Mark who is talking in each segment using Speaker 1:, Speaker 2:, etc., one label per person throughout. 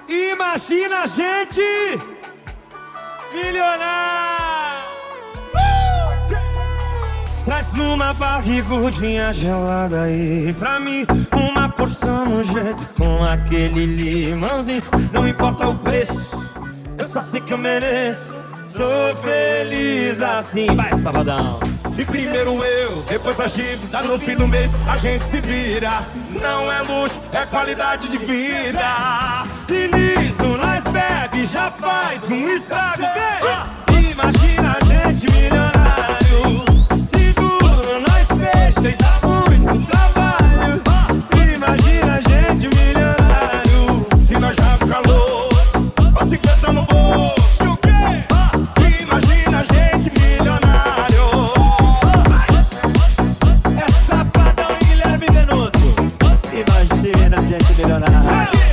Speaker 1: Imagina a gente milionário. Traz numa barrigudinha gelada aí pra mim, uma porção no jeito com aquele limãozinho. Não importa o preço, eu só sei que eu mereço. Sou feliz assim. Vai, Sabadão.
Speaker 2: E primeiro eu, depois as dívidas. No fim do mês a gente se vira. Não é luxo, é qualidade de vida.
Speaker 1: Se liso, nós bebe, já faz um estrago, vem. Imagina a gente milionário. Seguro, nós fecha e dá muito trabalho. Imagina a gente milionário.
Speaker 2: Se nós já com calor, com 50 no bolso. Imagina a gente milionário.
Speaker 1: É Safadão e Guilherme Venuto. Imagina a gente milionário.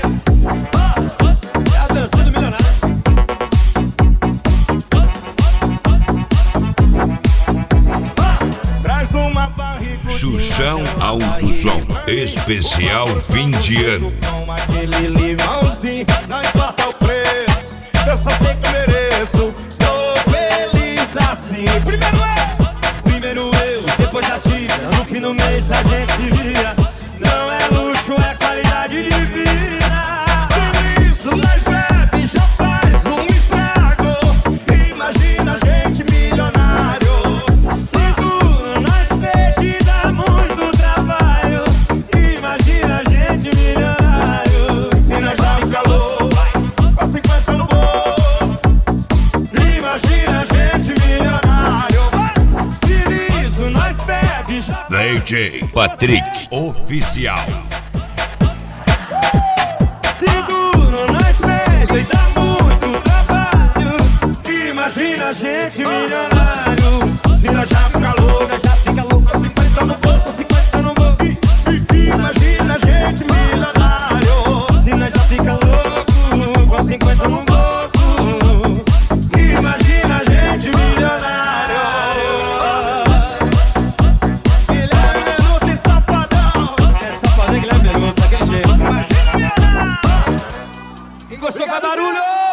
Speaker 1: É a dança do milionário.
Speaker 2: Traz uma barriga.
Speaker 3: Xuxão Alto Som, especial fim de ano.
Speaker 2: Com aquele limãozinho, não importa o preço, eu só sei que eu mereço. Sou feliz assim.
Speaker 1: Primeiro eu, depois a Chica. No fim do mês a gente se vira. Não é luxo, é qualidade de vida.
Speaker 2: Sem isso, nós bebe, já faz um estrago. Imagina a gente milionário.
Speaker 1: Seguro, nós peixe e dá muito trabalho. Imagina a gente milionário.
Speaker 2: Se nós já no calor, com 50 no bolso.
Speaker 1: Imagina a gente milionário. Se liso, nós bebe, já
Speaker 3: DJ Patrick Oficial.
Speaker 1: seguro, nós peixe e dá muito trabalho. Imagina a gente milionário.
Speaker 2: Se nós já com calor,
Speaker 1: Já fica louco,
Speaker 2: com 50 no bolso.
Speaker 1: 50 no bolso.
Speaker 2: Imagina a gente milionário.
Speaker 1: Se nós já fica louco, com 50 no bolso. Imagina a gente milionário.
Speaker 2: Guilherme Venuto e Safadão.
Speaker 1: É Safadão e Guilherme Venuto, daquele jeito.
Speaker 2: Imagina milionário.
Speaker 1: Quem gostou, faz barulho!